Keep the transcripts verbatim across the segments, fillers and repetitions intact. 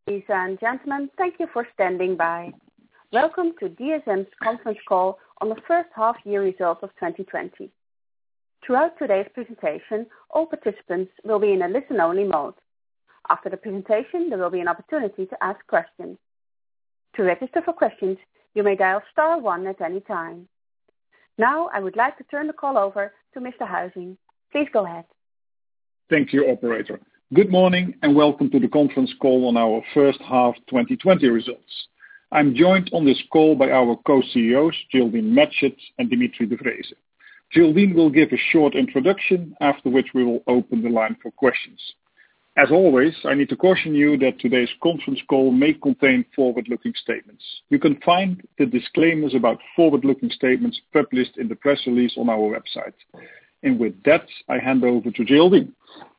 Ladies and gentlemen, thank you for standing by. Welcome to D S M's conference call on the first half year results of twenty twenty. Throughout today's presentation, all participants will be in a listen-only mode. After the presentation, there will be an opportunity to ask questions. To register for questions, you may dial star one at any time. Now, I would like to turn the call over to Mister Huizing. Please go ahead. Thank you, operator. Good morning and welcome to the conference call on our first half twenty twenty results. I'm joined on this call by our co-C E Os, Geraldine Matchett and Dimitri de Vreeze. Geraldine will give a short introduction, after which we will open the line for questions. As always, I need to caution you that today's conference call may contain forward-looking statements. You can find the disclaimers about forward-looking statements published in the press release on our website. And with that, I hand over to Geraldine.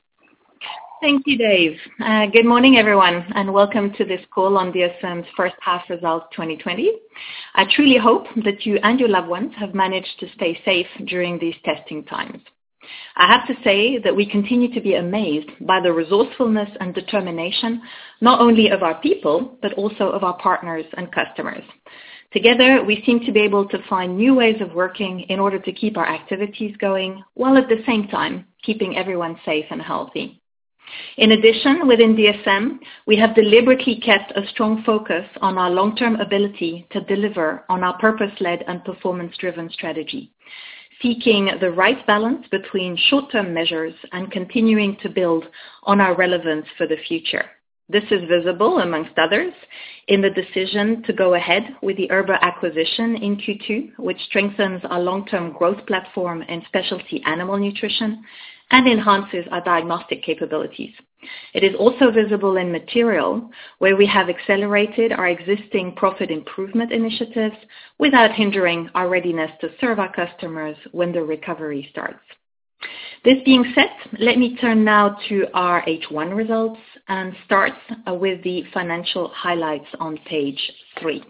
Thank you, Dave. Uh, good morning, everyone, and welcome to this call on D S M's first half results twenty twenty. I truly hope that you and your loved ones have managed to stay safe during these testing times. I have to say that we continue to be amazed by the resourcefulness and determination, not only of our people, but also of our partners and customers. Together, we seem to be able to find new ways of working in order to keep our activities going, while at the same time, keeping everyone safe and healthy. In addition, within D S M, we have deliberately kept a strong focus on our long-term ability to deliver on our purpose-led and performance-driven strategy, seeking the right balance between short-term measures and continuing to build on our relevance for the future. This is visible, amongst others, in the decision to go ahead with the Erber acquisition in Q two, which strengthens our long-term growth platform in specialty animal nutrition and enhances our diagnostic capabilities. It is also visible in material, where we have accelerated our existing profit improvement initiatives without hindering our readiness to serve our customers when the recovery starts. This being said, let me turn now to our H one results and start with the financial highlights on page three.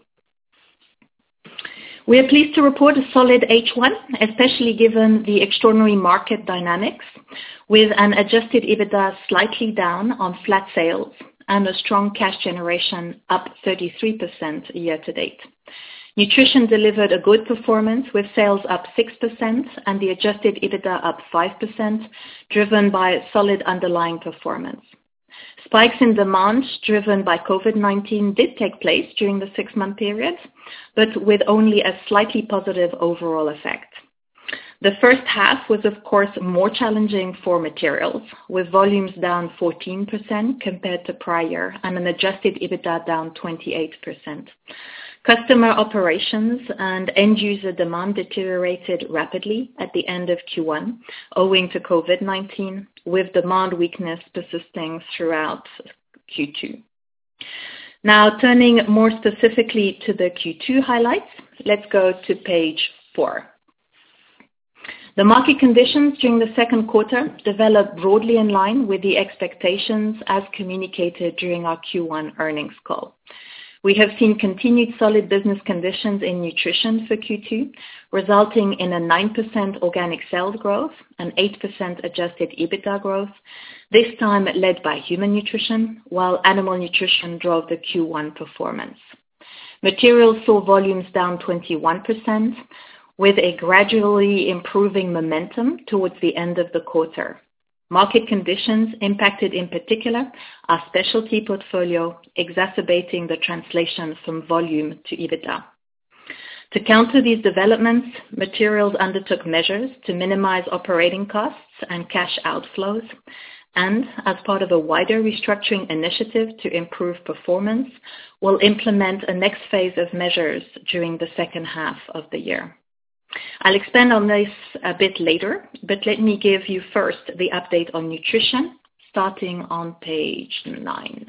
We are pleased to report a solid H one, especially given the extraordinary market dynamics, with an adjusted EBITDA slightly down on flat sales and a strong cash generation up thirty-three percent year to date. Nutrition delivered a good performance with sales up six percent and the adjusted EBITDA up five percent, driven by solid underlying performance. Spikes in demand driven by COVID nineteen did take place during the six-month period, but with only a slightly positive overall effect. The first half was, of course, more challenging for materials, with volumes down fourteen percent compared to prior and an adjusted EBITDA down twenty-eight percent. Customer operations and end-user demand deteriorated rapidly at the end of Q one, owing to COVID nineteen, with demand weakness persisting throughout Q two. Now, turning more specifically to the Q two highlights, let's go to page four. The market conditions during the second quarter developed broadly in line with the expectations as communicated during our Q one earnings call. We have seen continued solid business conditions in nutrition for Q two, resulting in a nine percent organic sales growth and eight percent adjusted EBITDA growth, this time led by human nutrition, while animal nutrition drove the Q one performance. Materials saw volumes down twenty-one percent, with a gradually improving momentum towards the end of the quarter. Market conditions impacted in particular our specialty portfolio, exacerbating the translation from volume to EBITDA. To counter these developments, Materials undertook measures to minimize operating costs and cash outflows, and as part of a wider restructuring initiative to improve performance, will implement a next phase of measures during the second half of the year. I'll expand on this a bit later, but let me give you first the update on nutrition, starting on page nine.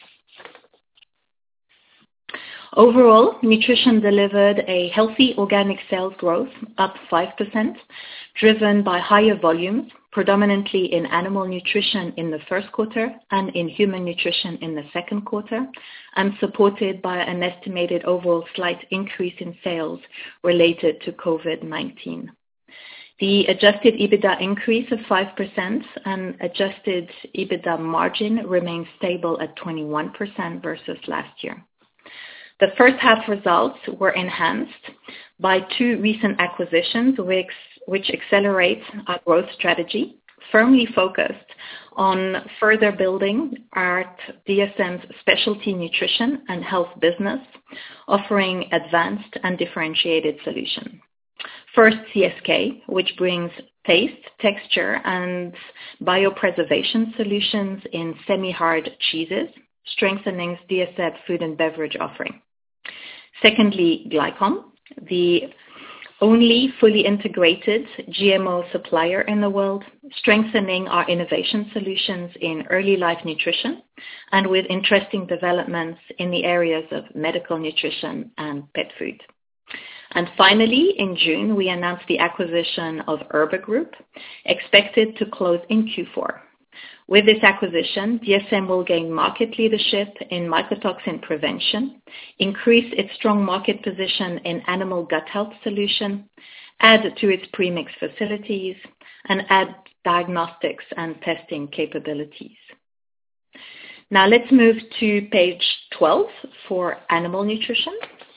Overall, nutrition delivered a healthy organic sales growth, up five percent, driven by higher volumes, predominantly in animal nutrition in the first quarter and in human nutrition in the second quarter, and supported by an estimated overall slight increase in sales related to COVID nineteen. The adjusted EBITDA increase of five percent and adjusted EBITDA margin remains stable at twenty-one percent versus last year. The first half results were enhanced by two recent acquisitions which, which accelerate our growth strategy, firmly focused on further building our D S M's specialty nutrition and health business, offering advanced and differentiated solutions. First, C S K, which brings taste, texture, and biopreservation solutions in semi-hard cheeses, strengthening D S M food and beverage offering. Secondly, Glycom, the only fully integrated G M O supplier in the world, strengthening our innovation solutions in early life nutrition and with interesting developments in the areas of medical nutrition and pet food. And finally, in June, we announced the acquisition of Erber Group, expected to close in Q four. With this acquisition, D S M will gain market leadership in mycotoxin prevention, increase its strong market position in animal gut health solution, add to its premix facilities, and add diagnostics and testing capabilities. Now let's move to page twelve for animal nutrition.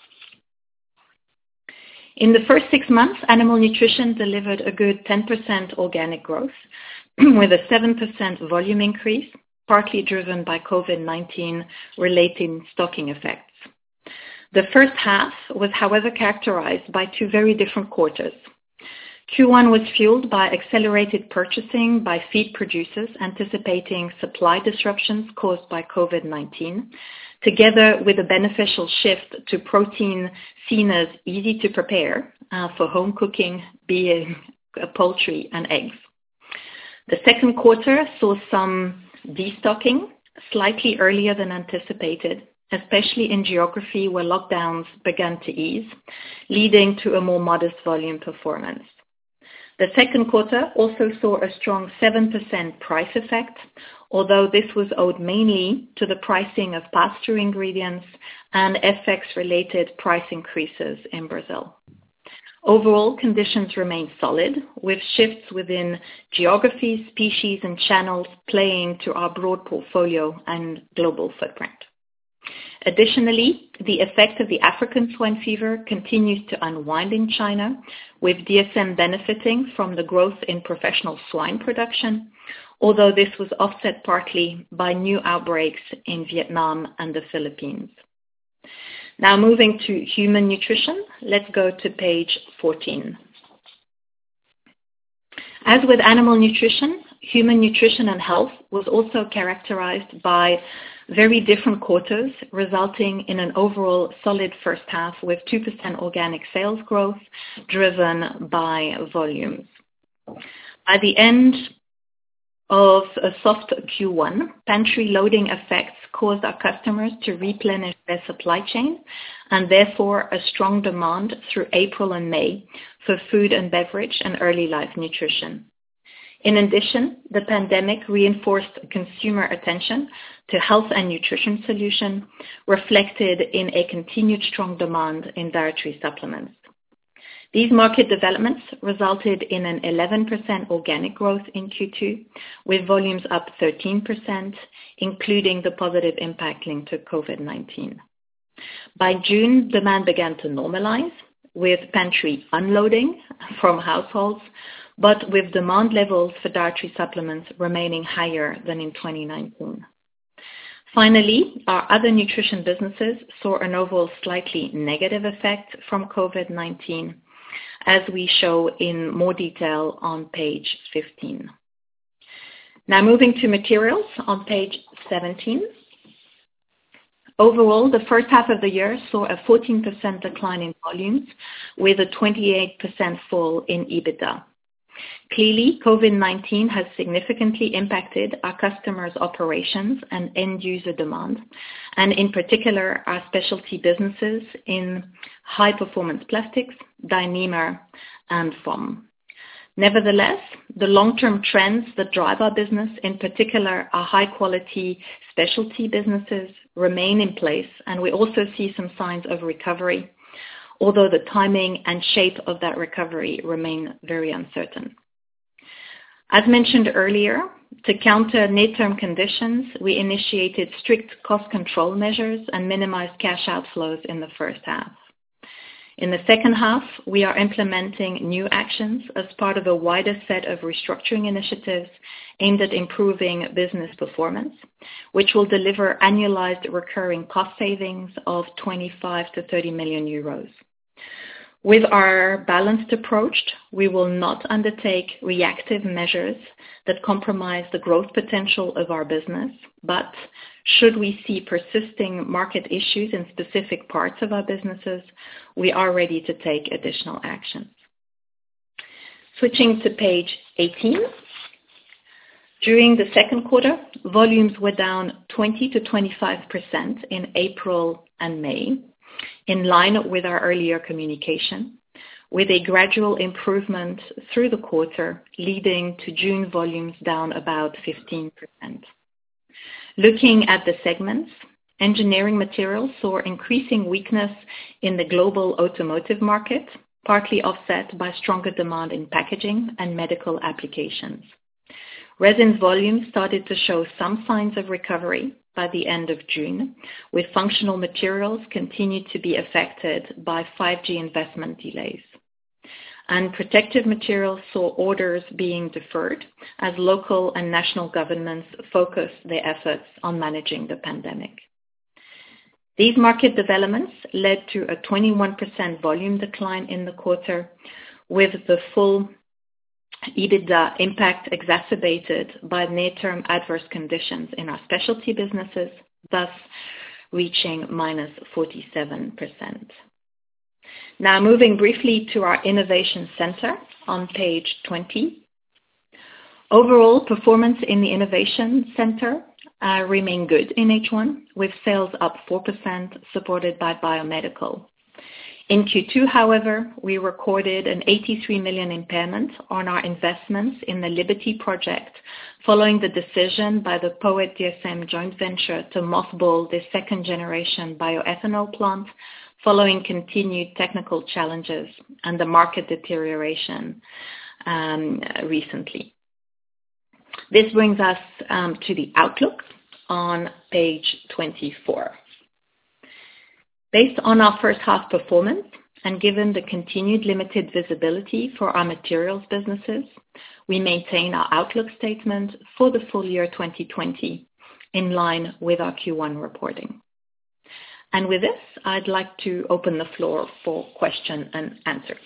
In the first six months, animal nutrition delivered a good ten percent organic growth with a seven percent volume increase, partly driven by COVID nineteen related stocking effects. The first half was, however, characterized by two very different quarters. Q one was fueled by accelerated purchasing by feed producers anticipating supply disruptions caused by COVID nineteen, together with a beneficial shift to protein seen as easy to prepare uh, for home cooking, being poultry and eggs. The second quarter saw some destocking slightly earlier than anticipated, especially in geography where lockdowns began to ease, leading to a more modest volume performance. The second quarter also saw a strong seven percent price effect, although this was owed mainly to the pricing of pass-through ingredients and F X-related price increases in Brazil. Overall, conditions remain solid, with shifts within geographies, species, and channels playing to our broad portfolio and global footprint. Additionally, the effect of the African swine fever continues to unwind in China, with D S M benefiting from the growth in professional swine production, although this was offset partly by new outbreaks in Vietnam and the Philippines. Now moving to human nutrition, let's go to page fourteen. As with animal nutrition, human nutrition and health was also characterized by very different quarters, resulting in an overall solid first half with two percent organic sales growth driven by volumes. By the end of a soft Q one, pantry loading effects caused our customers to replenish their supply chain and therefore a strong demand through April and May for food and beverage and early life nutrition. In addition, the pandemic reinforced consumer attention to health and nutrition solutions, reflected in a continued strong demand in dietary supplements. These market developments resulted in an eleven percent organic growth in Q two, with volumes up thirteen percent, including the positive impact linked to COVID nineteen. By June, demand began to normalize, with pantry unloading from households, but with demand levels for dietary supplements remaining higher than in twenty nineteen. Finally, our other nutrition businesses saw an overall slightly negative effect from COVID nineteen, as we show in more detail on page fifteen. Now moving to materials on page seventeen. Overall, the first half of the year saw a fourteen percent decline in volumes with a twenty-eight percent fall in EBITDA. Clearly, COVID nineteen has significantly impacted our customers' operations and end-user demand, and in particular, our specialty businesses in high-performance plastics, Dyneema, and foam. Nevertheless, the long-term trends that drive our business, in particular our high-quality specialty businesses, remain in place, and we also see some signs of recovery, although the timing and shape of that recovery remain very uncertain. As mentioned earlier, to counter near-term conditions, we initiated strict cost control measures and minimized cash outflows in the first half. In the second half, we are implementing new actions as part of a wider set of restructuring initiatives aimed at improving business performance, which will deliver annualized recurring cost savings of twenty-five to thirty million euros. With our balanced approach, we will not undertake reactive measures that compromise the growth potential of our business, but should we see persisting market issues in specific parts of our businesses, we are ready to take additional actions. Switching to page eighteen. During the second quarter, volumes were down twenty to twenty-five percent in April and May, in line with our earlier communication, with a gradual improvement through the quarter, leading to June volumes down about fifteen percent. Looking at the segments, engineering materials saw increasing weakness in the global automotive market, partly offset by stronger demand in packaging and medical applications. Resins volumes started to show some signs of recovery by the end of June, with functional materials continued to be affected by five G investment delays. And protective materials saw orders being deferred as local and national governments focused their efforts on managing the pandemic. These market developments led to a twenty-one percent volume decline in the quarter, with the full EBITDA impact exacerbated by near-term adverse conditions in our specialty businesses, thus reaching minus forty-seven percent. Now moving briefly to our Innovation Center on page twenty. Overall performance in the Innovation Center uh, remained good in H one, with sales up four percent supported by biomedical. In Q two, however, we recorded an eighty-three million impairment on our investments in the Liberty project following the decision by the POET D S M joint venture to mothball the second generation bioethanol plant following continued technical challenges and the market deterioration um, recently. This brings us um, to the outlook on page twenty-four. Based on our first half performance and given the continued limited visibility for our materials businesses, we maintain our outlook statement for the full year twenty twenty in line with our Q one reporting. And with this, I'd like to open the floor for question and answer.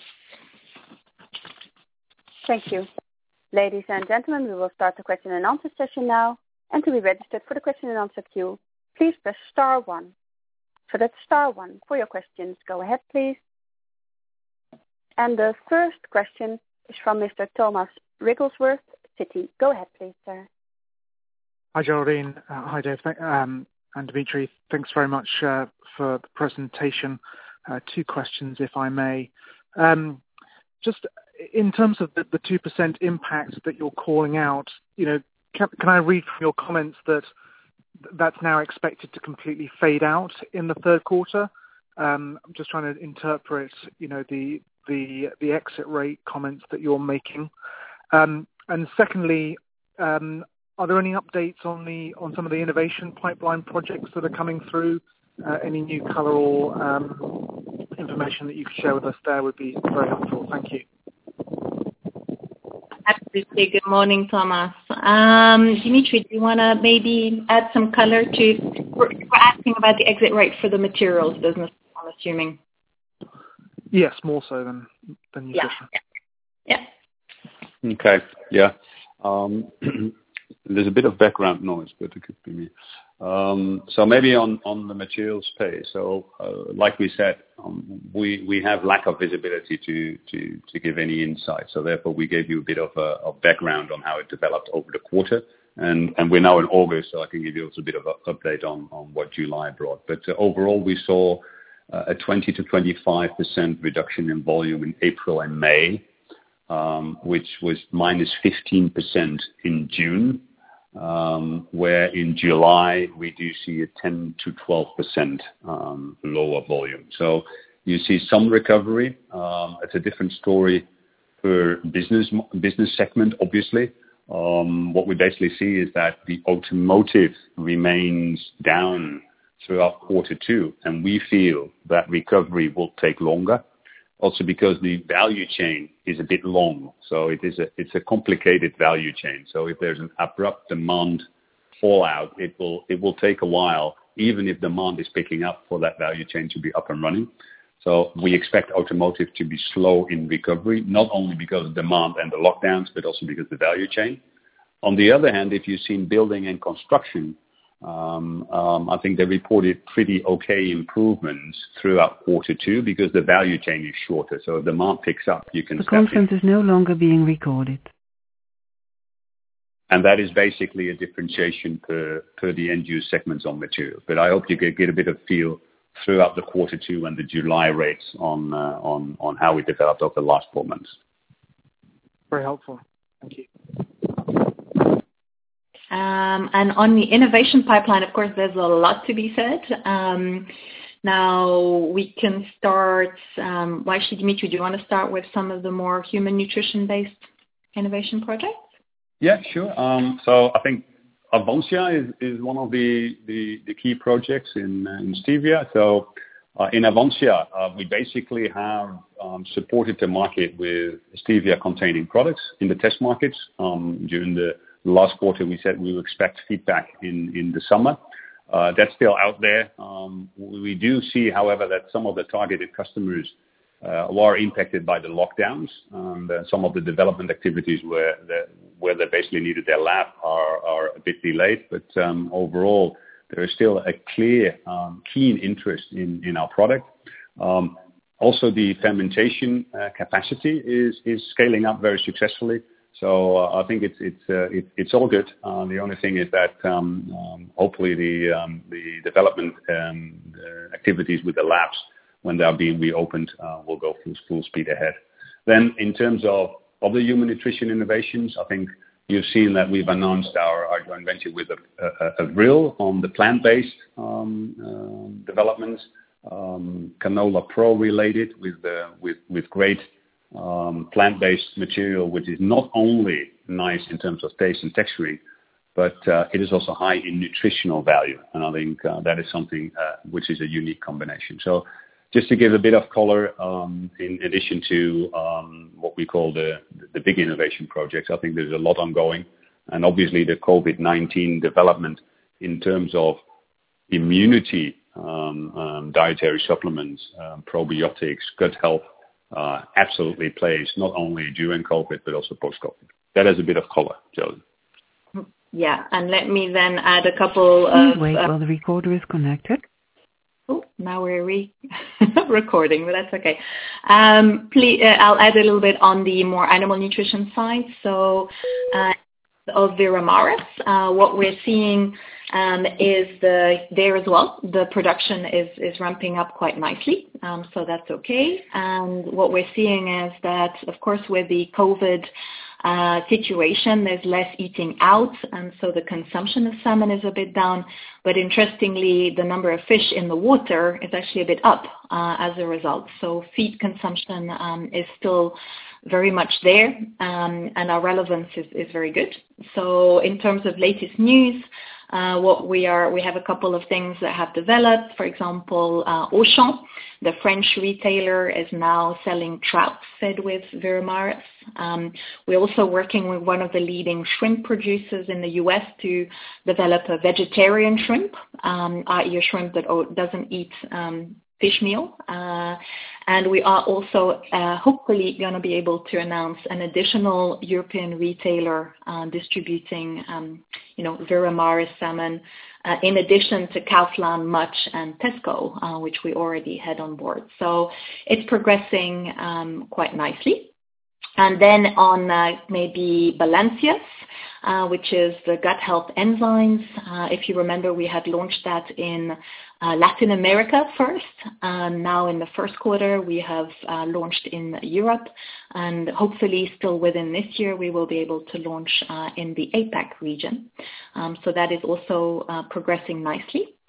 Thank you. Ladies and gentlemen, we will start the question and answer session now. And to be registered for the question and answer queue, please press star one. So that's star one for your questions. Go ahead, please. And the first question is from Mister Thomas Wrigglesworth, Citi. Go ahead, please, sir. Hi, Geraldine. Uh, hi, Dave. Th- um, and Dimitri. Thanks very much uh, for the presentation. Uh, two questions, if I may. Um, just in terms of the, the two percent impact that you're calling out, you know, can, can I read from your comments that that's now expected to completely fade out in the third quarter? Um, I'm just trying to interpret, you know, the the the exit rate comments that you're making. Um, and secondly, um, are there any updates on the on some of the innovation pipeline projects that are coming through? Uh, any new colour or um, information that you could share with us there would be very helpful. Thank you. Absolutely. Good morning, Thomas. Um, Dimitri, do you want to maybe add some color to, we're, we're asking about the exit rate for the materials business, I'm assuming. Yes, more so than, than nutrition. Yeah. yeah. Okay, yeah. Um, there's a bit of background noise, but it could be me. Um, so maybe on, on the materials space. So uh, like we said, um, we, we have lack of visibility to, to, to give any insight. So therefore we gave you a bit of a of background on how it developed over the quarter. And, and we're now in August, so I can give you also a bit of an update on, on what July brought. But uh, overall we saw uh, a twenty to twenty-five percent reduction in volume in April and May, um, which was minus fifteen percent in June. Um, where in July we do see a ten to twelve percent um, lower volume. So You see some recovery. Um, it's a different story per business business segment, obviously. Um, what we basically see is that the automotive remains down throughout quarter two, and we feel that recovery will take longer. Also because the value chain is a bit long, so it is a it's a complicated value chain. So if there's an abrupt demand fallout, it will it will take a while, even if demand is picking up, for that value chain to be up and running. So we expect automotive to be slow in recovery, not only because of demand and the lockdowns, but also because of the value chain. On the other hand, if you've seen building and construction, um, um, I think they reported pretty okay improvements throughout quarter two because the value chain is shorter. So if demand picks up, you can. The conference in. is no longer being recorded. And that is basically a differentiation per, per the end-use segments on materials. But I hope you get, get a bit of feel throughout the quarter two and the July rates on uh, on on how we developed over the last four months. Very helpful. Thank you. Um, and on the innovation pipeline, of course, there's a lot to be said. Um, now we can start. Um, why should Dimitri? Do you want to start with some of the more human nutrition-based innovation projects? Yeah, sure. Um, so I think Avansya is, is one of the, the, the key projects in, uh, in Stevia. So uh, in Avansya, uh, we basically have um, supported the market with stevia-containing products in the test markets. Um, during the last quarter, we said we would expect feedback in, in the summer. Uh, that's still out there. Um, we do see, however, that some of the targeted customers uh, were impacted by the lockdowns. And uh, some of the development activities where the, where they basically needed their lab are, are a bit delayed. But um, overall, there is still a clear, um, keen interest in, in our product. Um, also, the fermentation uh, capacity is, is scaling up very successfully. So uh, I think it's it's uh, it, it's all good. Uh, the only thing is that um, um, hopefully the um, the development um, the activities with the labs, when they are being reopened, uh, will go full full speed ahead. Then in terms of other human nutrition innovations, I think you've seen that we've announced our, our joint venture with a, a, a Vril on the plant-based um, uh, developments, um, Canola Pro related with uh, with with great. Um, plant-based material, which is not only nice in terms of taste and texturing, but uh, it is also high in nutritional value. And I think uh, that is something uh, which is a unique combination. So just to give a bit of color, um, in addition to um, what we call the, the big innovation projects, I think there's a lot ongoing. And obviously the COVID nineteen development in terms of immunity, um, um, dietary supplements, um, probiotics, gut health, Uh, absolutely plays not only during COVID, but also post-COVID. That is a bit of color, Josie. Yeah, and let me then add a couple of... Please wait uh, while the recorder is connected. Oh, now we're re- recording, but that's okay. Um, please, uh, I'll add a little bit on the more animal nutrition side. So uh, of Veramaris, uh, what we're seeing um, is the there as well. The production is, is ramping up quite nicely, um, so that's okay. And what we're seeing is that, of course, with the COVID uh, situation, there's less eating out, and so the consumption of salmon is a bit down. But interestingly, the number of fish in the water is actually a bit up uh, as a result. So feed consumption um, is still very much there, um, and our relevance is, is very good. So in terms of latest news, uh, what we are, we have a couple of things that have developed. For example, uh, Auchan, the French retailer, is now selling trout fed with Veramaris. Um, we're also working with one of the leading shrimp producers in the U S to develop a vegetarian shrimp, um, that is a shrimp that doesn't eat um, fish meal. Uh, and we are also uh, hopefully going to be able to announce an additional European retailer uh, distributing, um, you know, Veramaris salmon, uh, in addition to Kaufland, Much, and Tesco, uh, which we already had on board. So it's progressing um, quite nicely. And then on uh, maybe Balancius, uh, which is the gut health enzymes. Uh, if you remember, we had launched that in uh, Latin America first. Uh, now in the first quarter, we have uh, launched in Europe. And hopefully still within this year, we will be able to launch uh, in the APAC region. Um, so that is also uh, progressing nicely.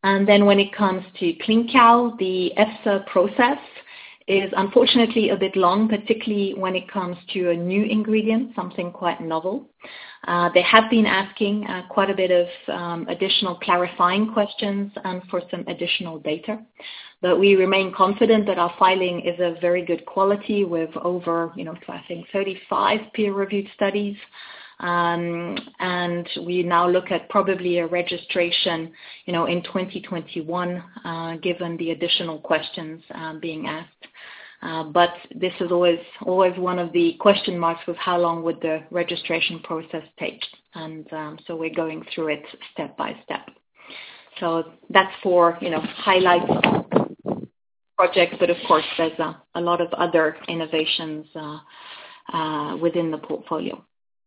And then when it comes to Clean Cow, the EFSA process is unfortunately a bit long, particularly when it comes to a new ingredient, something quite novel. Uh, they have been asking uh, quite a bit of um, additional clarifying questions and for some additional data. But we remain confident that our filing is of very good quality with over, you know, I think thirty-five peer-reviewed studies. Um, and we now look at probably a registration, you know, in twenty twenty-one, uh, given the additional questions um, being asked. Uh, but this is always always one of the question marks with how long would the registration process take, and um, so we're going through it step by step. So that's for, you know, highlight projects, but of course there's a, a lot of other innovations uh, uh, within the portfolio.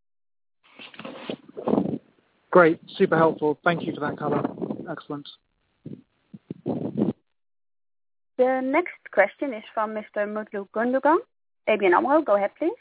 Great, super helpful. Thank you for that color. Excellent. The next question is from Mister Mutlu Gundogan, A B N AMRO. Go ahead, please.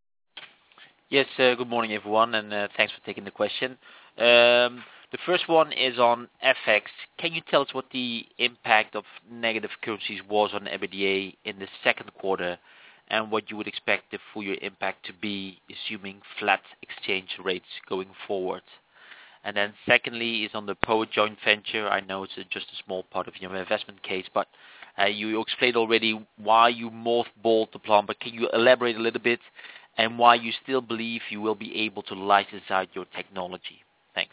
Yes, uh, good morning, everyone, and uh, thanks for taking the question. Um, the first one is on F X. Can you tell us what the impact of negative currencies was on EBITDA in the second quarter, and what you would expect the full year impact to be, assuming flat exchange rates going forward? And then secondly is on the P O E T joint venture. I know it's a, just a small part of your investment case, but uh, you explained already why you mothballed the plant, but can you elaborate a little bit, and why you still believe you will be able to license out your technology? Thanks.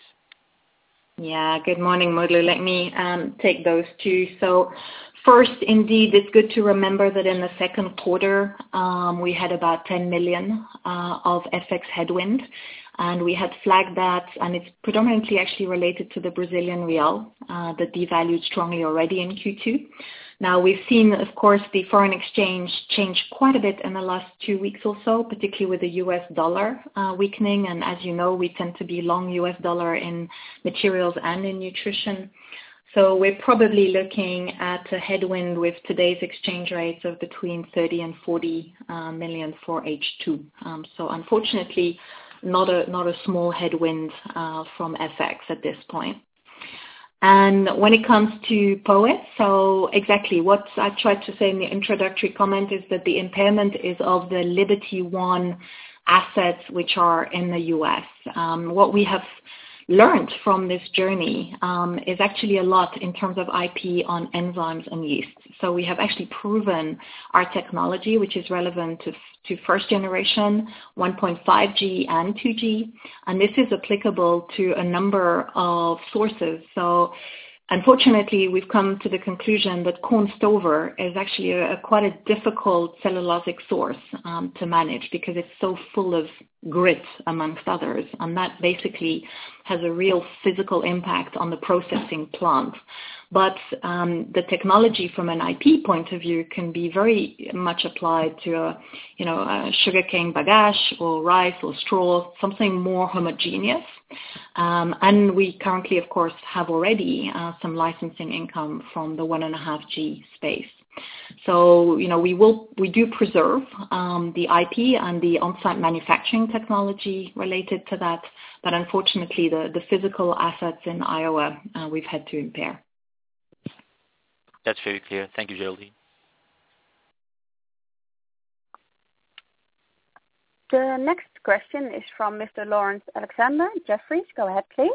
Yeah, good morning, Mutlu. Let me um, take those two. So first, indeed, it's good to remember that in the second quarter, um, we had about ten million uh, of F X headwind, and we had flagged that, and it's predominantly actually related to the Brazilian real uh, that devalued strongly already in Q two. Now, we've seen, of course, the foreign exchange change quite a bit in the last two weeks or so, particularly with the U S dollar uh, weakening. And as you know, we tend to be long U S dollar in materials and in nutrition. So we're probably looking at a headwind with today's exchange rates of between thirty and forty uh, million for H two. Um, so unfortunately, not a not a small headwind uh, from F X at this point. And when it comes to P O E T, so exactly what I tried to say in the introductory comment is that the impairment is of the Liberty One assets which are in the U S. Um, what we have learned from this journey um, is actually a lot in terms of I P on enzymes and yeast. So we have actually proven our technology, which is relevant to, to first generation, one point five G and two G, and this is applicable to a number of sources. So unfortunately, we've come to the conclusion that corn stover is actually a, a quite a difficult cellulosic source um, to manage because it's so full of grit, amongst others, and that basically has a real physical impact on the processing plant. But um, the technology from an I P point of view can be very much applied to a, you know, a sugarcane bagasse or rice or straw, something more homogeneous. Um, and we currently, of course, have already uh, some licensing income from the one point five G space. So, you know, we will, we do preserve um, the I P and the on-site manufacturing technology related to that, but unfortunately, the, the physical assets in Iowa, uh, we've had to impair. That's very clear. Thank you, Geraldine. The next question is from Mister Lawrence Alexander, Jefferies. Go ahead, please.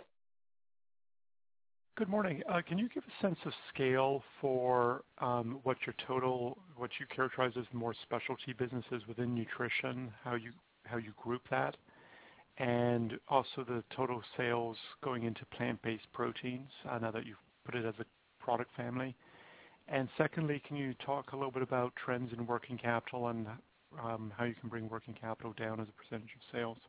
Good morning. Uh, can you give a sense of scale for um, what your total, what you characterize as more specialty businesses within nutrition, how you how you group that, and also the total sales going into plant-based proteins, uh, now that you've put it as a product family? And secondly, can you talk a little bit about trends in working capital and um, how you can bring working capital down as a percentage of sales?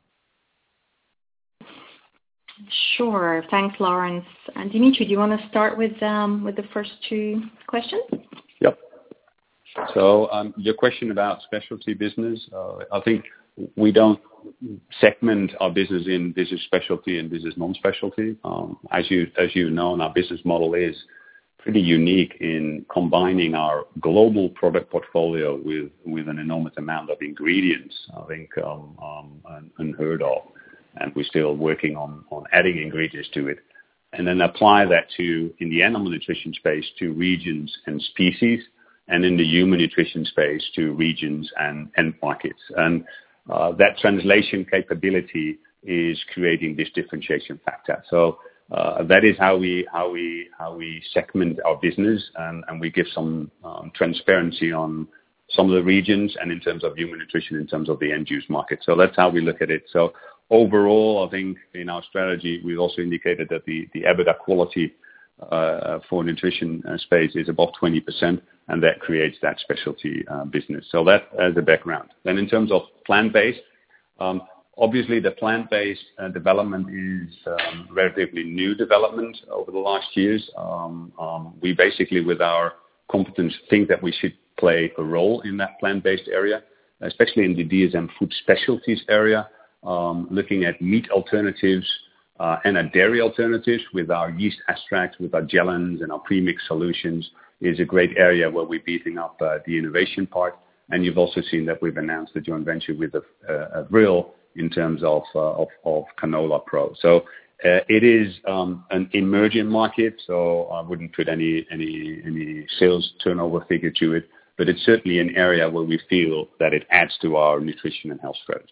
Sure. Thanks, Lawrence. And Dimitri, do you want to start with um, with the first two questions? Yep. So um, your question about specialty business, uh, I think we don't segment our business in this is specialty and this is non-specialty. Um, as you as you know, and our business model is pretty unique in combining our global product portfolio with, with an enormous amount of ingredients, I think, um, um, unheard of. And we're still working on, on adding ingredients to it. and then apply that to, in the animal nutrition space, to regions and species, and in the human nutrition space to regions and end markets. And uh, that translation capability is creating this differentiation factor. So uh, that is how we how we how we segment our business, and, and we give some um, transparency on some of the regions, and in terms of human nutrition, in terms of the end use market. So that's how we look at it. So overall, I think in our strategy, we also indicated that the, the EBITDA quality uh, for nutrition uh, space is above twenty percent, and that creates that specialty uh, business. So that as a background. Then in terms of plant-based, um, obviously the plant-based uh, development is um, relatively new development over the last years. Um, um, we basically, with our competence, think that we should play a role in that plant-based area, especially in the D S M food specialties area, um, looking at meat alternatives uh, and at dairy alternatives with our yeast extracts, with our gelatin and our premix solutions is a great area where we're beefing up uh, the innovation part. And you've also seen that we've announced a joint venture with a, a, a Vril in terms of, uh, of, of Canola Pro. So Uh, it is um, an emerging market, so I wouldn't put any any any sales turnover figure to it, but it's certainly an area where we feel that it adds to our nutrition and health strategy.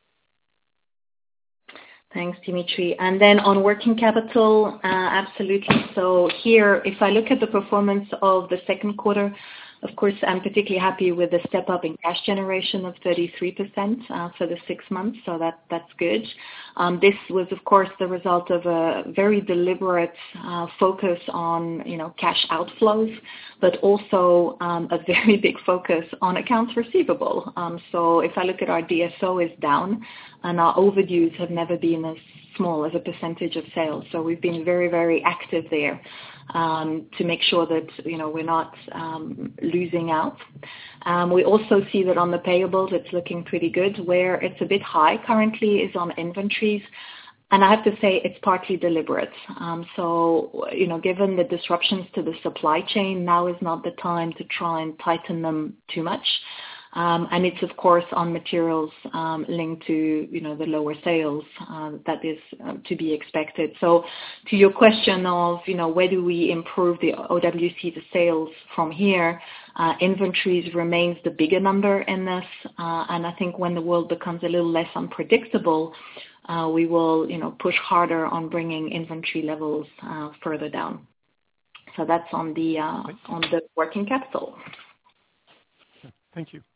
Thanks, Dimitri. And then on working capital, uh, absolutely. So here, if I look at the performance of the second quarter, of course, I'm particularly happy with the step up in cash generation of thirty-three percent uh, for the six months. So that that's good. Um, this was, of course, the result of a very deliberate uh, focus on, you know, cash outflows, but also um, a very big focus on accounts receivable. Um, so if I look at our D S O is down, and our overdues have never been as small as a percentage of sales. So we've been very, very active there um, to make sure that, you know, we're not um, losing out. Um, we also see that on the payables, it's looking pretty good. Where it's a bit high currently is on inventories. And I have to say it's partly deliberate. Um, so, you know, given the disruptions to the supply chain, now is not the time to try and tighten them too much. Um, and it's, of course, on materials um, linked to, you know, the lower sales uh, that is uh, to be expected. So to your question of, you know, where do we improve the O W C to sales from here, uh, inventories remains the bigger number in this. Uh, and I think when the world becomes a little less unpredictable, uh, we will, you know, push harder on bringing inventory levels uh, further down. So that's on the uh, on the working capital. Thank you.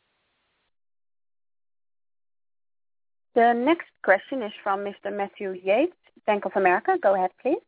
The next question is from Mister Matthew Yates, Bank of America. Go ahead, please.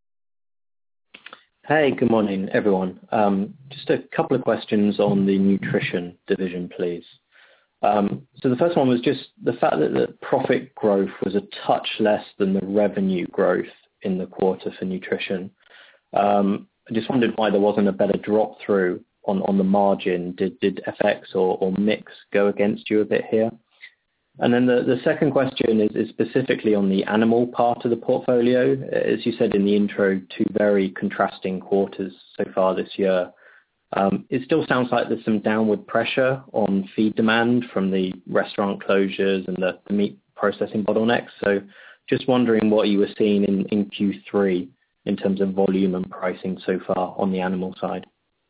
Hey, good morning, everyone. Um, just a couple of questions on the nutrition division, please. Um, so the first one was just the fact that the profit growth was a touch less than the revenue growth in the quarter for nutrition. Um, I just wondered why there wasn't a better drop through on, on the margin. Did, did F X or, or mix go against you a bit here? And then the, the second question is, is specifically on the animal part of the portfolio. As you said in the intro, two very contrasting quarters so far this year. Um, it still sounds like there's some downward pressure on feed demand from the restaurant closures and the, the meat processing bottlenecks. So just wondering what you were seeing in, in Q three in terms of volume and pricing so far on the animal side.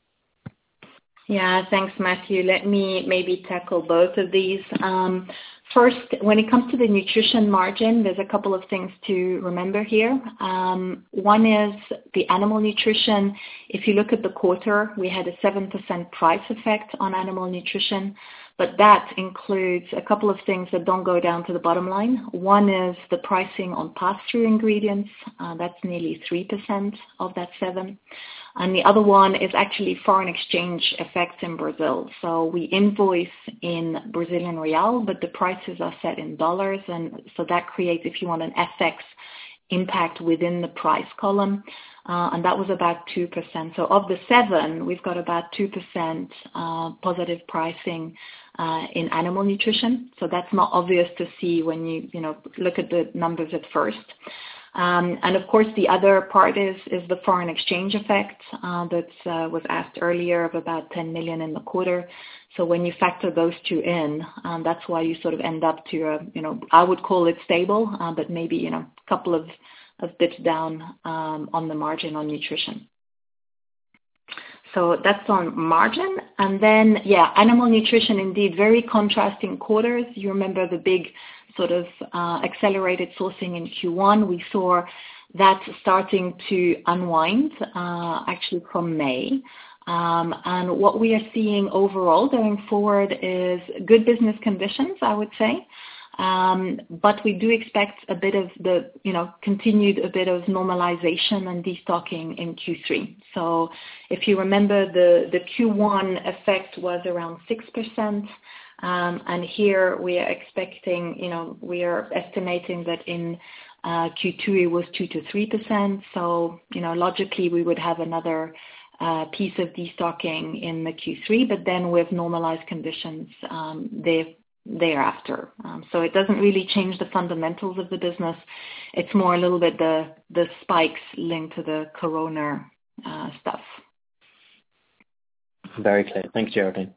Yeah, thanks, Matthew. Let me maybe tackle both of these. Um, First, when it comes to the nutrition margin, there's a couple of things to remember here. Um, one is the animal nutrition. If you look at the quarter, we had a seven percent price effect on animal nutrition, but that includes a couple of things that don't go down to the bottom line. One is the pricing on pass-through ingredients. Uh, that's nearly three percent of that seven. And the other one is actually foreign exchange effects in Brazil. So we invoice in Brazilian real, but the prices are set in dollars. And so that creates, if you want, an F X impact within the price column. Uh, and that was about two percent. So of the seven, we've got about two percent uh, positive pricing uh, in animal nutrition. So that's not obvious to see when you, you know, look at the numbers at first. Um, and of course, the other part is, is the foreign exchange effect uh, that uh, was asked earlier of about ten million in the quarter. So when you factor those two in, um, that's why you sort of end up to, a, you know, I would call it stable, uh, but maybe, you know, a couple of a bit down um, on the margin on nutrition. So that's on margin. And then, yeah, animal nutrition, indeed, very contrasting quarters. You remember the big sort of uh, accelerated sourcing in Q one. We saw that starting to unwind uh, actually from May. Um, and what we are seeing overall going forward is good business conditions, I would say. Um, but we do expect a bit of the, you know, continued a bit of normalization and destocking in Q three. So if you remember, the, the Q one effect was around six percent. Um, and here we are expecting, you know, we are estimating that in uh, Q two it was two to three percent. So, you know, logically we would have another uh, piece of destocking in the Q three, but then with normalized conditions um, they thereafter. Um, so it doesn't really change the fundamentals of the business. It's more a little bit the, the spikes linked to the corona uh, stuff. Very clear. Thanks, Geraldine.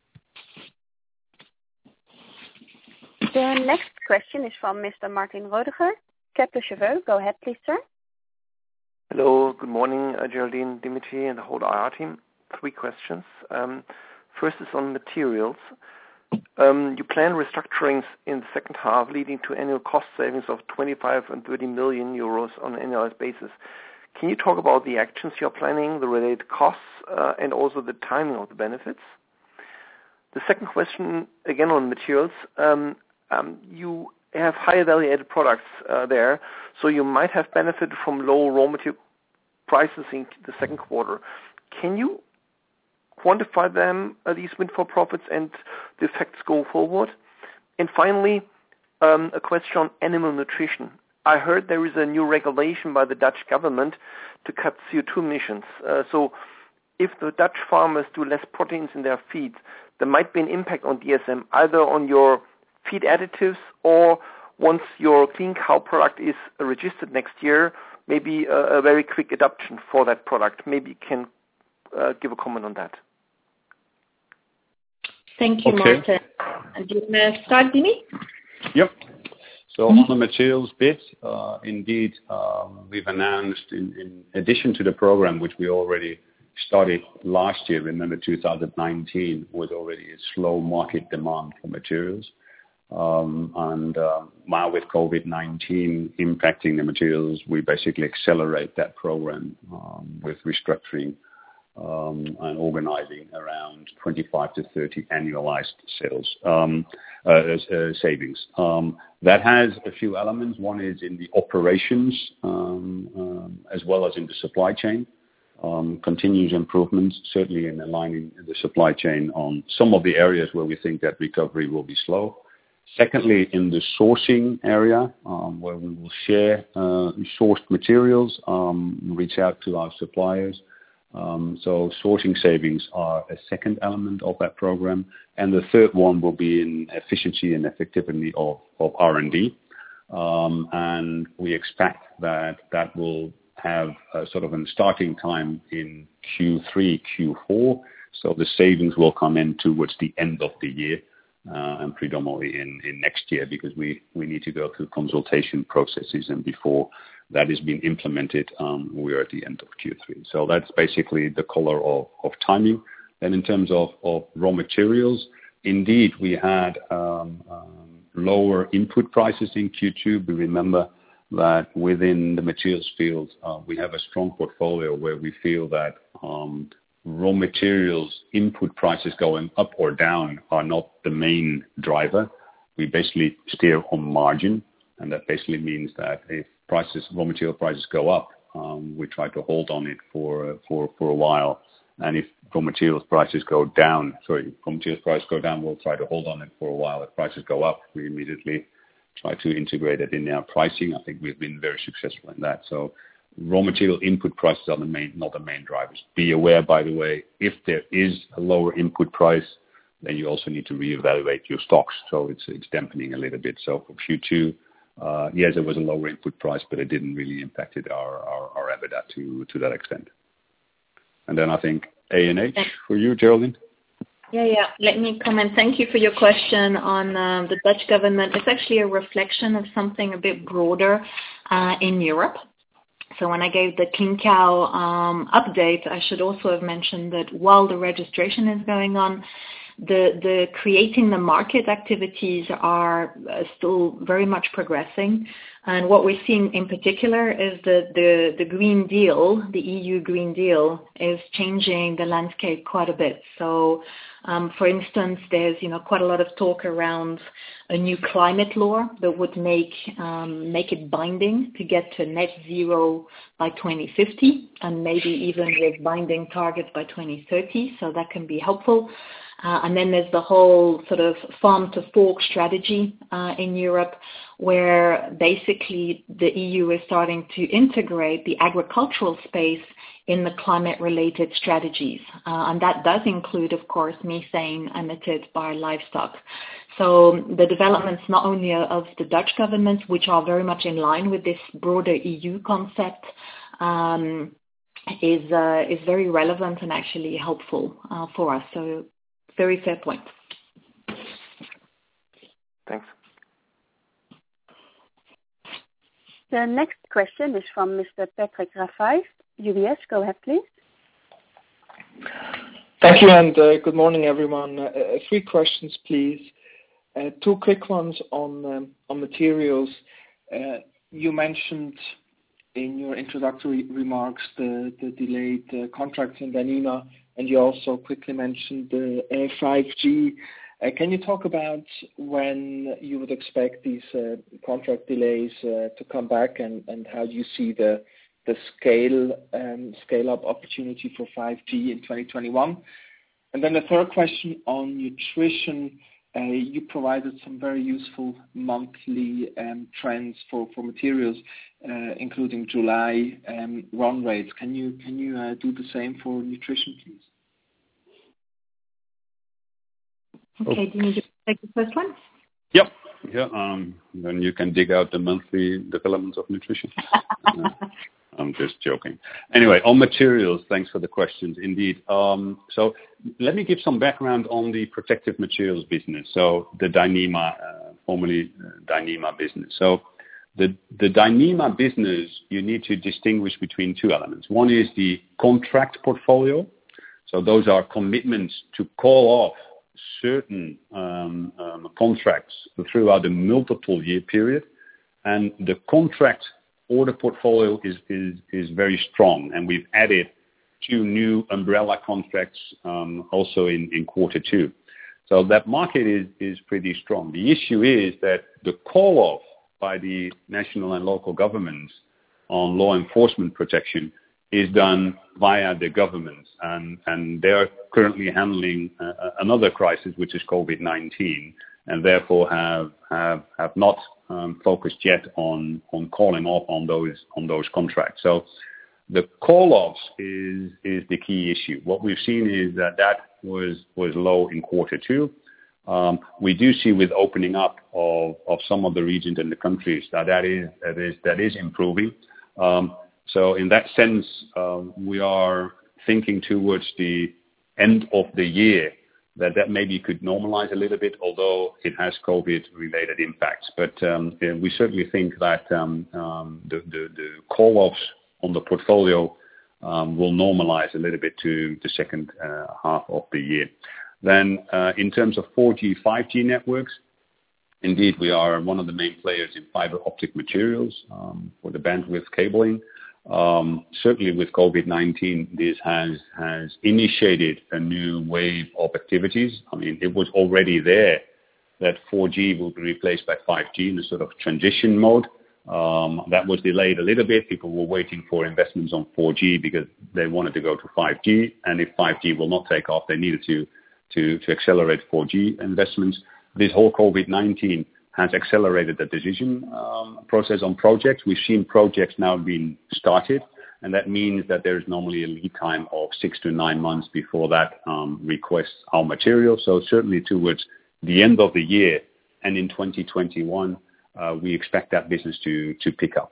The next question is from Mister Martin Roediger, Kepler Cheuvreux. Go ahead, please, sir. Hello, good morning, uh, Geraldine, Dimitri, and the whole I R team. Three questions. Um, first is on materials. Um, you plan restructurings in the second half, leading to annual cost savings of twenty-five and thirty million euros on an annualized basis. Can you talk about the actions you're planning, the related costs, uh, and also the timing of the benefits? The second question, again on materials. Um, um, you have higher value-added products uh, there, so you might have benefited from low raw material prices in the second quarter. Can you quantify them, uh, these windfall profits, and the effects go forward? And finally, um, a question on animal nutrition. I heard there is a new regulation by the Dutch government to cut C O two emissions. Uh, so if the Dutch farmers do less proteins in their feed, there might be an impact on D S M, either on your feed additives or once your clean cow product is registered next year, maybe a, a very quick adoption for that product. Maybe you can uh, give a comment on that. Thank you, Okay. Martin. And do you want to start, Dimi? Yep. So on the materials bit, uh, indeed, um, we've announced in, in addition to the program, which we already started last year, remember two thousand nineteen was already a slow market demand for materials. Um, and uh, now with COVID nineteen impacting the materials, we basically accelerate that program um, with restructuring Um, and organizing around twenty-five to thirty annualized sales um, uh, uh, savings. Um, that has a few elements. One is in the operations um, um, as well as in the supply chain. Um, continuous improvements, certainly in aligning the supply chain on some of the areas where we think that recovery will be slow. Secondly, in the sourcing area, um, where we will share uh, sourced materials, um, reach out to our suppliers. Um, so sourcing savings are a second element of that program. And the third one will be in efficiency and effectivity of, of R and D. Um, and we expect that that will have a sort of a starting time in Q three, Q four. So the savings will come in towards the end of the year uh, and predominantly in, in next year, because we, we need to go through consultation processes, and before that is being implemented, um, we're at the end of Q three. So that's basically the color of, of timing. And in terms of, of raw materials, indeed, we had um, um, lower input prices in Q two. But remember that within the materials field, uh, we have a strong portfolio where we feel that um, raw materials input prices going up or down are not the main driver. We basically steer on margin, and that basically means that if prices, raw material prices go up, um, we try to hold on it for for for a while. And if raw materials prices go down, sorry, raw materials prices go down, we'll try to hold on it for a while. If prices go up, we immediately try to integrate it in our pricing. I think we've been very successful in that. So raw material input prices are the main, not the main drivers. Be aware, by the way, if there is a lower input price, then you also need to reevaluate your stocks. So it's it's dampening a little bit. So for Q two, Uh, yes, it was a lower input price, but it didn't really impact our, our, our EBITDA to, to that extent. And then I think A and H for you, Geraldine. Yeah, yeah. Let me comment. Thank you for your question on uh, the Dutch government. It's actually a reflection of something a bit broader uh, in Europe. So when I gave the Clean Cow um, update, I should also have mentioned that while the registration is going on, the, the creating the market activities are uh, still very much progressing. And what we're seeing in particular is that the, the Green Deal, the E U Green Deal, is changing the landscape quite a bit. So, um, for instance, there's you know quite a lot of talk around a new climate law that would make um, make it binding to get to net zero by twenty fifty, and maybe even with binding targets by twenty thirty. So that can be helpful. Uh, and then there's the whole sort of farm to fork strategy uh, in Europe, where basically the E U is starting to integrate the agricultural space in the climate-related strategies. Uh, and that does include, of course, methane emitted by livestock. So the developments not only of the Dutch government, which are very much in line with this broader E U concept, um, is, uh, is very relevant and actually helpful uh, for us. So very fair point. Thanks. The next question is from Mister Patrick Rafaisz, U B S. Go ahead, please. Thank you, and uh, good morning, everyone. Uh, three questions, please. Uh, two quick ones on um, on materials. Uh, you mentioned in your introductory remarks the, the delayed uh, contracts in Dyneema, and you also quickly mentioned the uh, five G. Uh, can you talk about when you would expect these uh, contract delays uh, to come back, and, and how you see the the scale um, scale up opportunity for five G in twenty twenty-one? And then the third question on nutrition. Uh, you provided some very useful monthly um, trends for, for materials, uh, including July um, run rates. Can you can you uh, do the same for nutrition, please? Okay, do you need to take the first one? Yep. Yeah. Um, then you can dig out the monthly developments of nutrition. uh, I'm just joking. Anyway, on materials, thanks for the questions. Indeed. Um, so let me give some background on the protective materials business. So the Dyneema, uh, formerly uh, Dyneema business. So the the Dyneema business, you need to distinguish between two elements. One is the contract portfolio. So those are commitments to call off certain um, um, contracts throughout a multiple year period, and the contract order portfolio is, is, is very strong, and we've added two new umbrella contracts um, also in, in quarter two. So that market is, is pretty strong. The issue is that the call-off by the national and local governments on law enforcement protection is done via the governments, and, and they're currently handling uh, another crisis, which is COVID nineteen, and therefore have have, have not um, focused yet on, on calling off on those on those contracts. So the call-offs is is the key issue. What we've seen is that that was was low in quarter two. Um, we do see with opening up of, of some of the regions and the countries that that is that is that is improving. Um, so in that sense, um, we are thinking towards the end of the year that that maybe could normalize a little bit, although it has COVID-related impacts. But um, yeah, we certainly think that um, um, the, the, the call-offs on the portfolio um, will normalize a little bit to the second uh, half of the year. Then uh, in terms of four G, five G networks, indeed we are one of the main players in fiber optic materials um, for the bandwidth cabling. Um, certainly with COVID nineteen, this has, has initiated a new wave of activities. I mean, it was already there that four G will be replaced by five G in a sort of transition mode. Um, that was delayed a little bit. People were waiting for investments on four G because they wanted to go to five G. And if five G will not take off, they needed to, to, to accelerate four G investments. This whole COVID nineteen has accelerated the decision um, process on projects. We've seen projects now being started, and that means that there is normally a lead time of six to nine months before that um, requests our material. So certainly towards the end of the year and in twenty twenty-one, uh, we expect that business to, to pick up.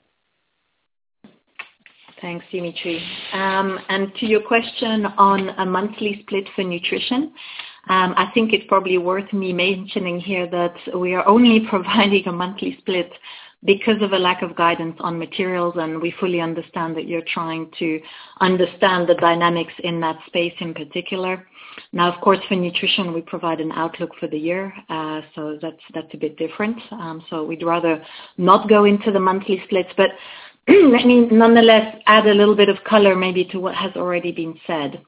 Thanks, Dimitri. Um, and to your question on a monthly split for nutrition, Um, I think it's probably worth me mentioning here that we are only providing a monthly split because of a lack of guidance on materials, and we fully understand that you're trying to understand the dynamics in that space in particular. Now, of course, for nutrition, we provide an outlook for the year, uh, so that's that's a bit different. Um, so we'd rather not go into the monthly splits, but let me nonetheless add a little bit of color maybe to what has already been said.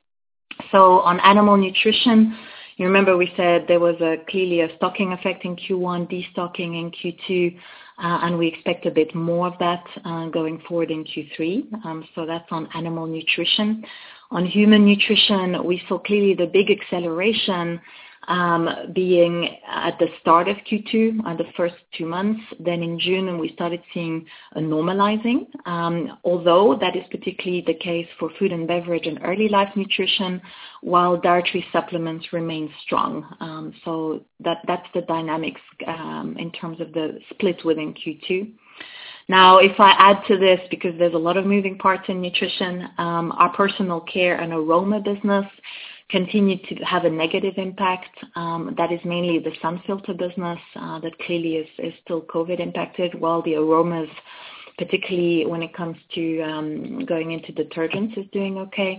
So on animal nutrition, you remember we said there was a clearly a stocking effect in Q one, destocking in Q two, uh, and we expect a bit more of that uh, going forward in Q three. Um, so that's on animal nutrition. On human nutrition, we saw clearly the big acceleration um, being at the start of Q two, uh, the first two months. Then in June, we started seeing a normalizing, um, although that is particularly the case for food and beverage and early life nutrition, while dietary supplements remain strong. Um, so that, that's the dynamics um, in terms of the split within Q two. Now, if I add to this, because there's a lot of moving parts in nutrition, um, our personal care and aroma business continued to have a negative impact. Um, that is mainly the sun filter business uh, that clearly is, is still COVID impacted, while the aromas, particularly when it comes to um, going into detergents, is doing okay.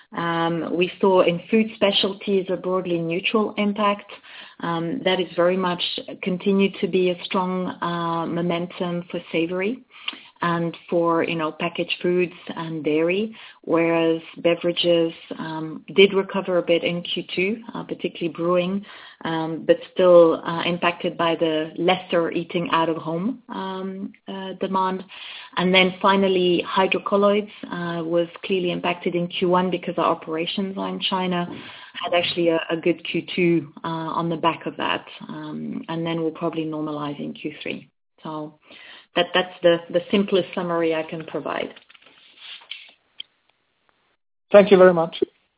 Um, we saw in food specialties a broadly neutral impact. Um, that is very much continued to be a strong uh, momentum for savory and for, you know, packaged foods and dairy, whereas beverages um, did recover a bit in Q two, uh, particularly brewing, um, but still uh, impacted by the lesser eating out of home um, uh, demand. And then finally, hydrocolloids uh, was clearly impacted in Q one because our operations in China had actually a, a good Q two uh, on the back of that, um, and then will probably normalize in Q three. So that that's the, the simplest summary I can provide. Thank you very much.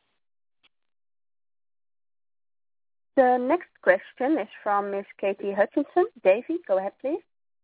The next question is from Miss Katie Hutchinson. Davy, go ahead, please.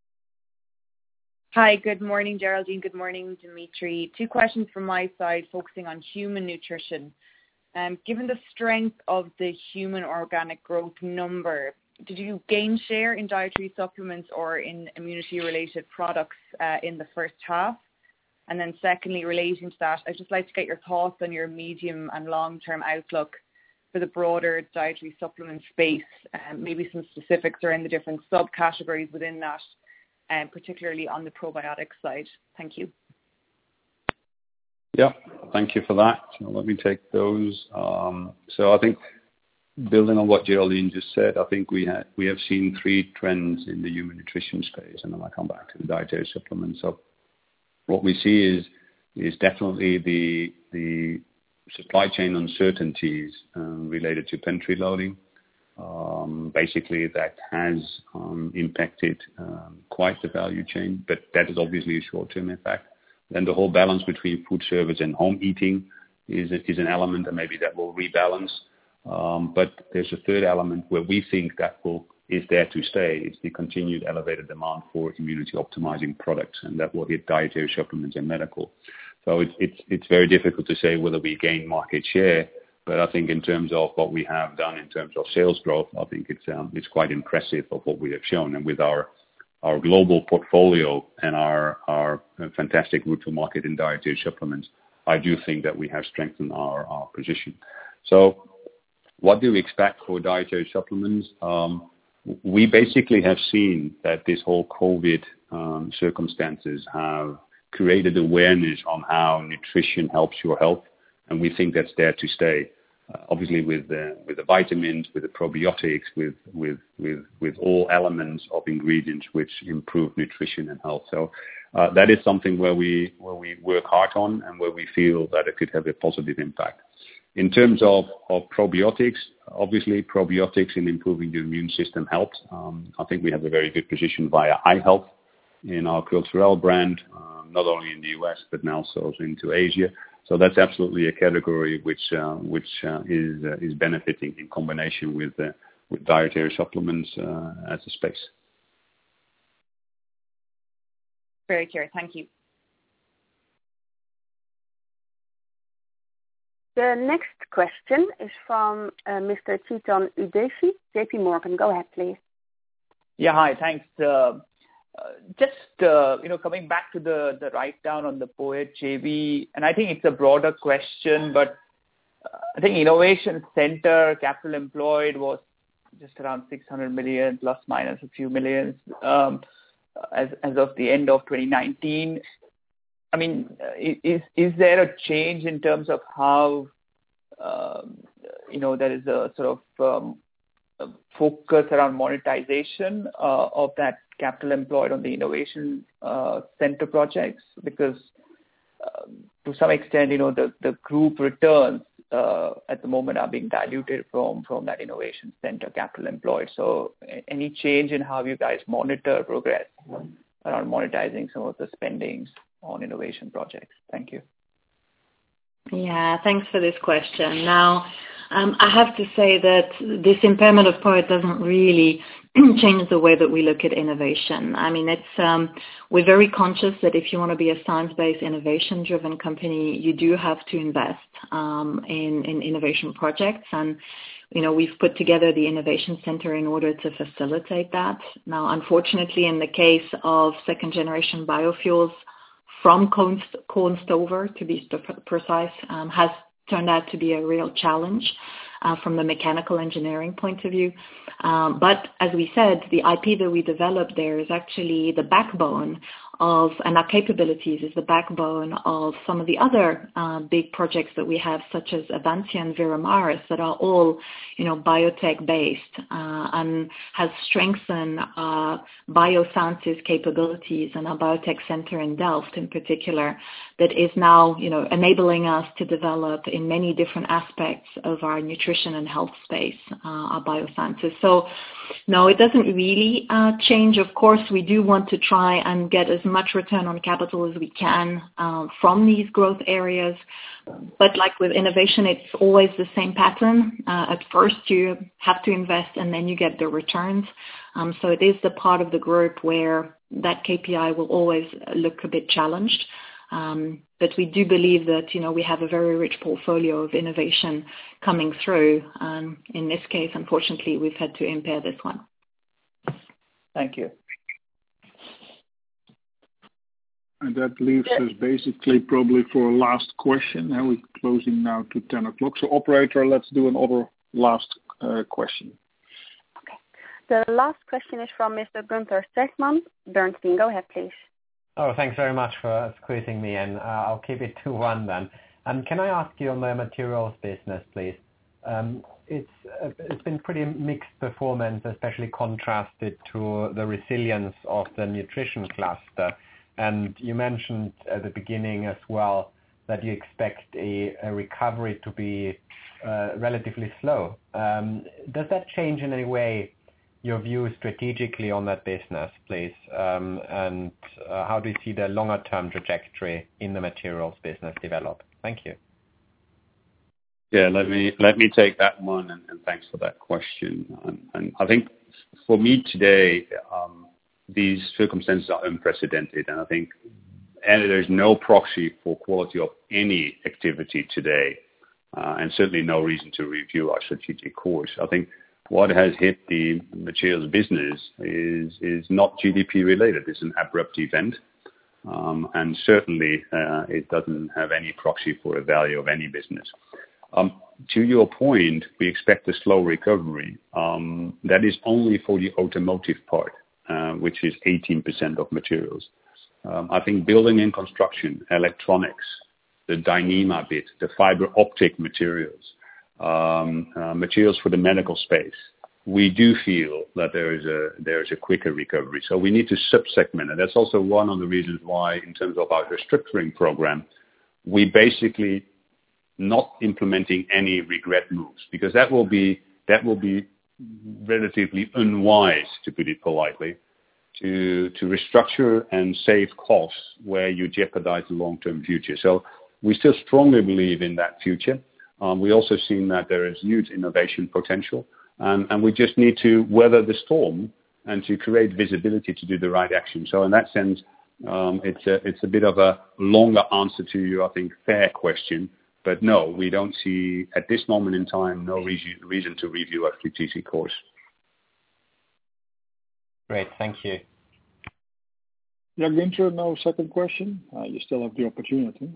Hi, good morning, Geraldine. Good morning, Dimitri. Two questions from my side, focusing on human nutrition. Um, given the strength of the human organic growth number, did you gain share in dietary supplements or in immunity-related products uh, in the first half? And then secondly, relating to that, I'd just like to get your thoughts on your medium and long-term outlook for the broader dietary supplement space, um, maybe some specifics around the different subcategories within that, and um, particularly on the probiotic side. Thank you. Yeah, thank you for that. So let me take those. Um, so I think, building on what Geraldine just said, I think we have we have seen three trends in the human nutrition space, and then I'll come back to the dietary supplements. So what we see is is definitely the the supply chain uncertainties um, related to pantry loading. Um, basically, that has um, impacted um, quite the value chain, but that is obviously a short-term impact. Then the whole balance between food service and home eating is is an element, and maybe that will rebalance. Um, but there's a third element where we think that will is there to stay. It's the continued elevated demand for immunity optimizing products, and that will hit dietary supplements and medical. So it's it's it's very difficult to say whether we gain market share, but I think in terms of what we have done in terms of sales growth, I think it's um, it's quite impressive of what we have shown, and with our our global portfolio and our our fantastic route to market in dietary supplements, I do think that we have strengthened our our position. So what do we expect for dietary supplements? Um, we basically have seen that this whole COVID um, circumstances have created awareness on how nutrition helps your health, and we think that's there to stay. Uh, obviously, with the with the vitamins, with the probiotics, with with with with all elements of ingredients which improve nutrition and health. So uh, that is something where we where we work hard on, and where we feel that it could have a positive impact. In terms of, of probiotics, obviously probiotics in improving the immune system helps. Um, I think we have a very good position via iHealth in our Culturelle brand, uh, not only in the U S but now also into Asia. So that's absolutely a category which uh, which uh, is uh, is benefiting in combination with uh, with dietary supplements uh, as a space. Very clear. Thank you. The next question is from uh, Mister Chetan Udeshi, J P Morgan. Go ahead, please. Yeah, hi. Thanks. Uh, uh, just uh, you know coming back to the the write down on the POET J V, and I think it's a broader question, but uh, I think Innovation Center capital employed was just around six hundred million plus minus a few millions um, as as of the end of twenty nineteen. I mean, is is there a change in terms of how um, you know there is a sort of um, a focus around monetization uh, of that capital employed on the Innovation uh, Center projects? Because uh, to some extent, you know, the, the group returns uh, at the moment are being diluted from, from that Innovation Center capital employed. So any change in how you guys monitor progress around monetizing some of the spendings on innovation projects? Thank you. Yeah, thanks for this question. Now, um, I have to say that this impairment of POET doesn't really change the way that we look at innovation. I mean, it's um, we're very conscious that if you want to be a science-based, innovation-driven company, you do have to invest um, in, in innovation projects. And, you know, we've put together the Innovation Center in order to facilitate that. Now, unfortunately, in the case of second-generation biofuels, from corn, corn stover, to be precise, um, has turned out to be a real challenge uh, from the mechanical engineering point of view. Um, but as we said, the I P that we developed there is actually the backbone of, and our capabilities is the backbone of some of the other uh, big projects that we have, such as Avansya and Veramaris, that are all, you know, biotech-based uh, and has strengthened our biosciences capabilities and our biotech center in Delft in particular, that is now, you know, enabling us to develop in many different aspects of our nutrition and health space, uh, our biosciences. So, no, it doesn't really uh, change. Of course, we do want to try and get as much return on capital as we can uh, from these growth areas. But like with innovation, it's always the same pattern. Uh, at first, you have to invest and then you get the returns. Um, so it is the part of the group where that K P I will always look a bit challenged. Um, but we do believe that, you know, we have a very rich portfolio of innovation coming through. Um, in this case, unfortunately, we've had to impair this one. Thank you. And that leaves us basically probably for a last question. And we're closing now to ten o'clock. So operator, let's do another last uh, question. Okay. The last question is from Mister Gunther Steckmann, Bernstein. Go ahead, please. Oh, thanks very much for squeezing me in. Uh, I'll keep it to one then. Um, can I ask you on the materials business, please? Um, it's uh, it's been pretty mixed performance, especially contrasted to the resilience of the nutrition cluster. And you mentioned at the beginning as well that you expect a, a recovery to be uh, relatively slow. Um, does that change in any way your view strategically on that business, please? Um, and uh, how do you see the longer-term trajectory in the materials business develop? Thank you. Yeah, let me let me take that one, and, and thanks for that question. And, and I think for me today, um, these circumstances are unprecedented, and I think and there's no proxy for quality of any activity today, uh, and certainly no reason to review our strategic course. I think what has hit the materials business is is not G D P related. It's an abrupt event, um, and certainly uh, it doesn't have any proxy for the value of any business. Um, to your point, we expect a slow recovery. Um, that is only for the automotive part, uh, which is eighteen percent of materials. Um, I think building and construction, electronics, the Dyneema bit, the fiber optic materials, um, uh, materials for the medical space, we do feel that there is a there is a quicker recovery. So we need to sub-segment it. That's also one of the reasons why, in terms of our restructuring program, we basically not implementing any regret moves, because that will be that will be relatively unwise, to put it politely, to to restructure and save costs where you jeopardize the long-term future. So we still strongly believe in that future. Um, we also seen that there is huge innovation potential, and, and we just need to weather the storm and to create visibility to do the right action. So in that sense, um, it's a it's a bit of a longer answer to your, I think, fair question. But no, we don't see at this moment in time no reason, reason to review our strategic course. Great, thank you. Yeah, Günther, no second question? Uh, you still have the opportunity.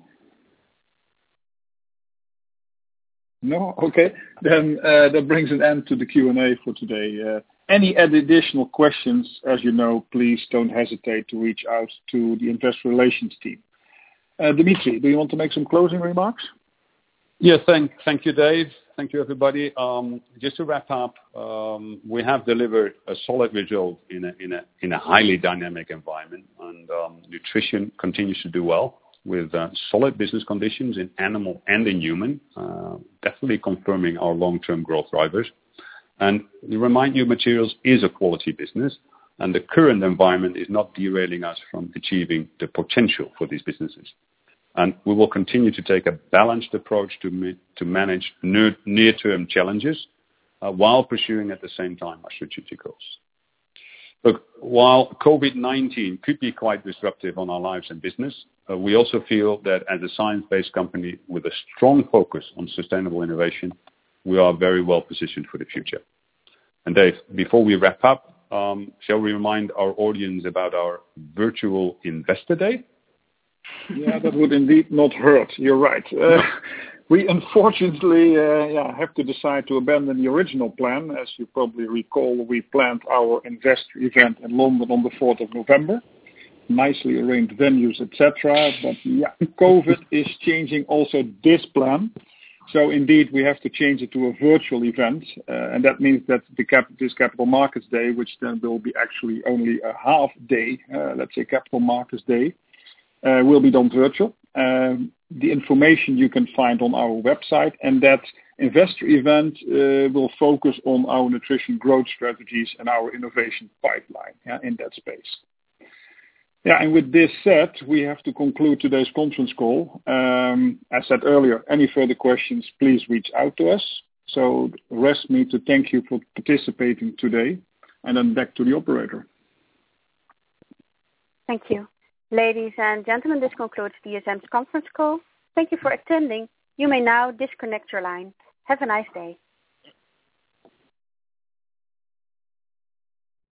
No? Okay. Then uh, that brings an end to the Q and A for today. Uh, any additional questions, as you know, please don't hesitate to reach out to the investor relations team. Uh, Dimitri, do you want to make some closing remarks? Yes, thank, thank you, Dave. Thank you, everybody. Um, just to wrap up, um, we have delivered a solid result in a, in a, in a highly dynamic environment, and um, nutrition continues to do well with uh, solid business conditions in animal and in human, uh, definitely confirming our long-term growth drivers. And to remind you, materials is a quality business, and the current environment is not derailing us from achieving the potential for these businesses. And we will continue to take a balanced approach to ma- to manage near- near-term challenges uh, while pursuing at the same time our strategic goals. Look, while COVID nineteen could be quite disruptive on our lives and business, uh, we also feel that as a science-based company with a strong focus on sustainable innovation, we are very well positioned for the future. And Dave, before we wrap up, um, shall we remind our audience about our virtual Investor Day? Yeah, that would indeed not hurt. You're right. Uh, we unfortunately uh, yeah, have to decide to abandon the original plan. As you probably recall, we planned our investor event in London on the fourth of November. Nicely arranged venues, et cetera. But yeah, COVID is changing also this plan. So indeed, we have to change it to a virtual event. Uh, and that means that the cap- this Capital Markets Day, which then will be actually only a half day, uh, let's say Capital Markets Day, Uh, will be done virtual. Um, the information you can find on our website, and that investor event uh, will focus on our nutrition growth strategies and our innovation pipeline yeah, in that space. Yeah, and with this said, we have to conclude today's conference call. Um, as said earlier, any further questions, please reach out to us. So rest me to thank you for participating today, and then back to the operator. Thank you. Ladies and gentlemen, this concludes D S M's conference call. Thank you for attending. You may now disconnect your line. Have a nice day.